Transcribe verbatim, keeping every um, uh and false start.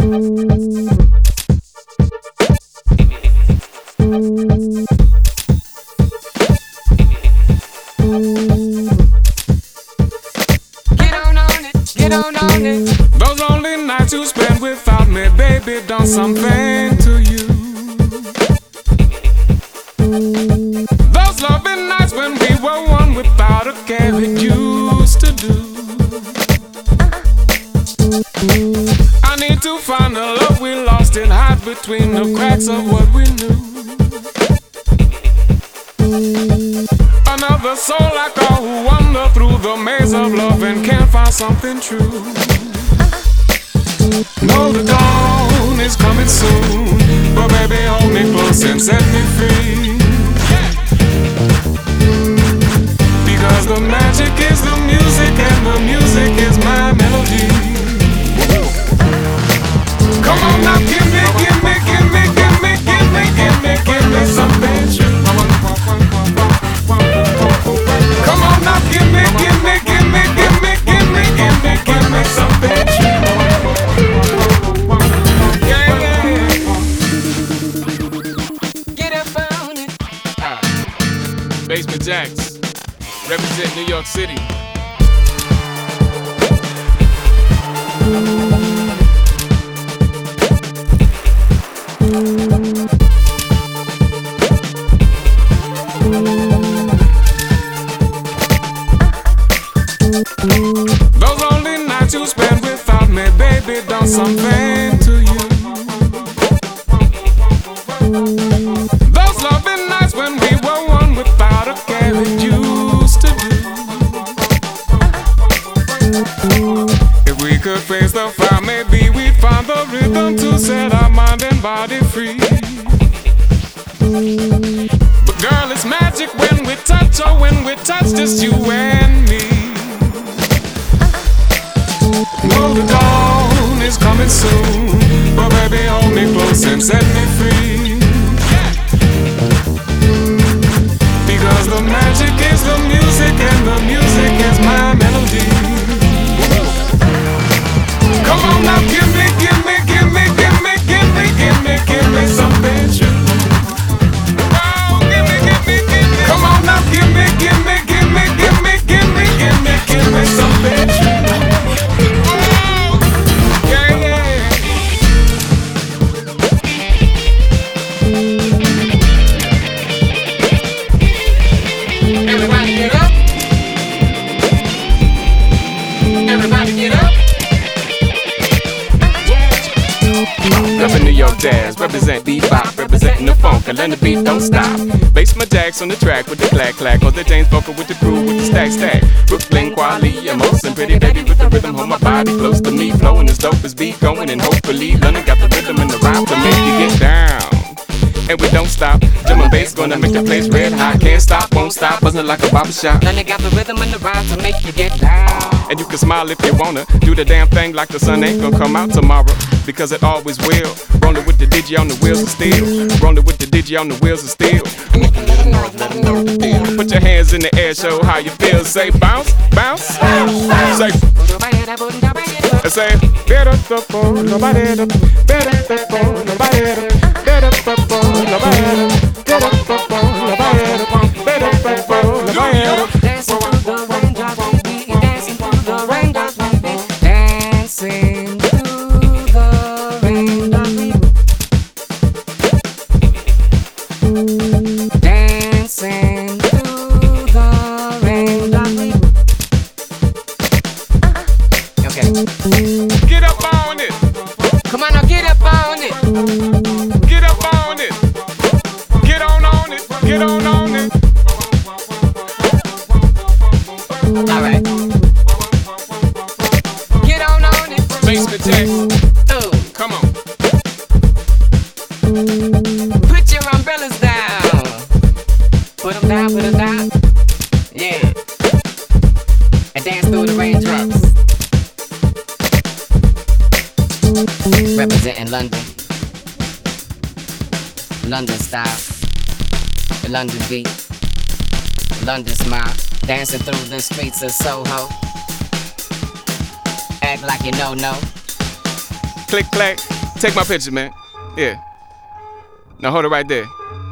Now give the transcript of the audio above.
Those lonely nights you spend without me, baby, done something to you. Those loving nights when we were one without a care, it used to do. I need to find the love we lost and hide between the cracks of what we knew. Another soul like all who wander through the maze of love and can't find something true. Know the dawn is coming soon, but baby hold me close and set me free. Because the magic is the music and the music is my melody. Come on now, give me, give me, give me, give me, give me, give me, give me something true. Come on now, give me, give me, give me, give me, give me, give me, give me something true. Yeah, yeah. Get up on it. Ah. Basement Jaxx, represent New York City. Those lonely nights you spend without me, baby, done something to you. Those loving nights when we were one without a care, it used to do. If we could face the fire, maybe we'd find the rhythm to set our mind and body free. But girl, it's magic when we touch, or when we touch just you and me. Know the dawn is coming soon, but baby hold me close and set me free. Because the magic is the music and the music is my melody. Come on now, give me, give me, give me, give me, give me, give me, give me something true. Oh, give me, give me, give me. Come on now, give me, give me, give me, give me, give me, give me, give me something true. Reppin' New York jazz, represent bebop, representing the funk, and let the beat don't stop. Basement Jaxx on the track with the clack clack, or the James Booker with the crew with the stack stack. Brooklyn, Quali, and Most, and Pretty Baby with the rhythm, hold my body close to me, flowing as dope as beat going, and hopefully London got the rhythm and the rhyme to make you get down. And we don't stop. Drum and bass gonna make the place red hot. Can't stop, won't stop, buzzing like a barbershop. London got the rhythm and the rhyme to make you get down. And you can smile if you wanna. Do the damn thing like the sun ain't gonna come out tomorrow, because it always will. Rolling with the digi on the wheels of steel. Rolling with the digi on the wheels of steel. Put your hands in the air, show how you feel. Say bounce, bounce. Say, say, better the phone, nobody the better the phone, nobody the better the phone, nobody the better the phone, nobody the better the phone, nobody the. Dancing through the raindrops, we be dancing through the raindrops, we be dancing through the raindrops, we be dancing through the raindrops, we be. Okay. Get up on it. Come on now, get up on it. Get up on it. Get on on it. Get on on it. All right. Get on on it. Basement Jaxx. Ooh. Come on. Put your umbrellas down. Put them down, put them down. Yeah. And dance through the raindrops. Representing London. London style. The London beat. London smile. Dancing through the streets of Soho. Act like you know, no. Click, clack. Take my picture, man. Yeah. Now hold it right there.